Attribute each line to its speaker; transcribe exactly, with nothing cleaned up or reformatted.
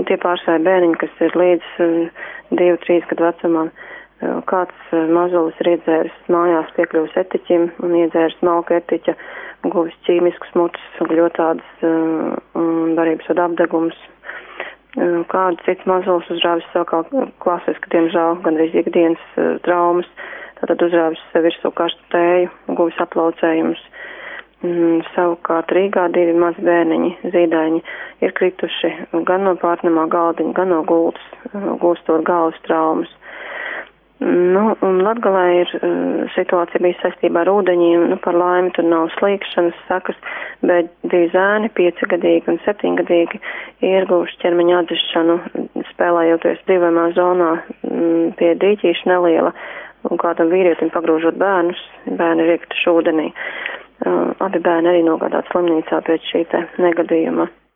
Speaker 1: tie pārstāja bērniņi, kas ir līdz divu, trīs gadu vecumam. Kāds mazulis ir iedzēris mājās piekļuvis etiķim un iedzēris malku etiķa, guvis ķīmiskus mutus, gļotādas un barības vada apdegums. Kāds cits mazulis uzrāvis savukārt klasiski, diemžēl, gandrīz ikdienas traumas, tātad uzrāvis virsū karstu tēju, guvis aplaucējumus. Savukārt Rīgā divi mazi bērniņi, zīdaiņi, ir krituši gan no pārnamā galdiņa, gan no gultas, gūstot galvas traumas. Nu, un Latgalē ir situācija bija saistībā ar ūdeņiem, nu, par laimi tur nav slīkšanas sakas, bet divi zēni, piecigadīgi un septiņgadīgi, ir guvuši ķermeņa atzišanu, spēlējoties brīvajā zonā pie dīķīša neliela, un kādam vīrietim pagrūžot bērnus, bērni ir iekrituši ūdenī. Abi bērni arī nogādāti slimnīcā pēc šī te negadījuma.